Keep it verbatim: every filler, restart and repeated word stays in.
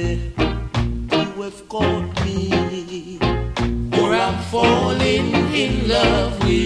you have caught me, for I'm falling in love with